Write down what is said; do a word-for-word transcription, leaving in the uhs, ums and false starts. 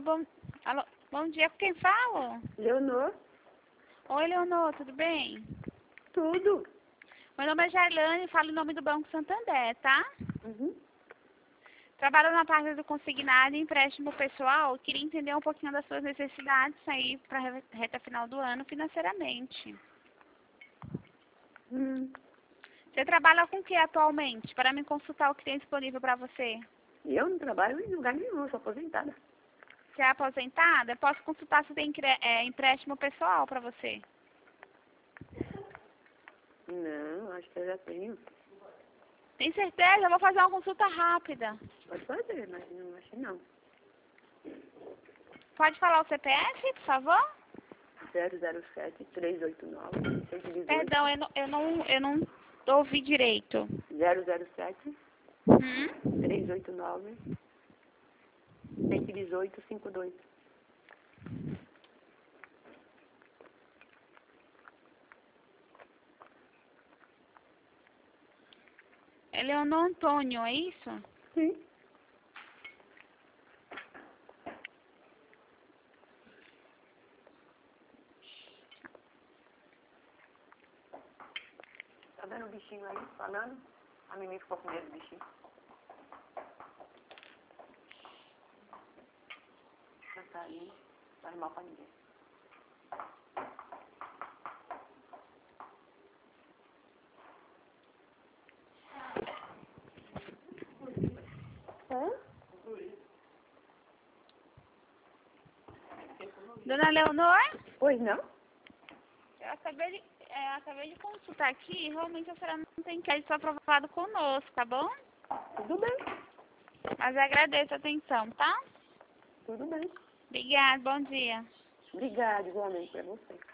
bom, alô, bom dia, com quem falo? Leonor? Oi, Leonor, tudo bem? Tudo. Meu nome é Jailane, falo em nome do Banco Santander, tá? Uhum. Trabalho na parte do consignado e empréstimo pessoal. Queria entender um pouquinho das suas necessidades aí para a reta final do ano financeiramente. Hum. Você trabalha com o que atualmente? Para me consultar o que tem disponível para você. Eu não trabalho em lugar nenhum, sou aposentada. Você é aposentada? Eu posso consultar se tem cre- é, empréstimo pessoal para você. Não, acho que eu já tenho. Tem certeza? Eu vou fazer uma consulta rápida. Pode fazer, mas não acho que não. Pode falar o C P F, por favor? zero zero sete, três oito nove, cento e dezoito. Perdão, eu não, eu não, eu não ouvi direito. zero zero sete, Hum? três oito nove, cento e dezoito, cinquenta e dois. É Leonor Antônio, é isso? Sim. Tá vendo o bichinho aí falando? A Mimi ficou com medo do bichinho. Não tá aí, não faz mal pra ninguém. Hã? Dona Leonor? Pois não? Eu acabei de, é, acabei de consultar aqui, realmente a senhora não tem crédito aprovado conosco, tá bom? Tudo bem. Mas eu agradeço a atenção, tá? Tudo bem. Obrigada, bom dia. Obrigada, igualmente pra você.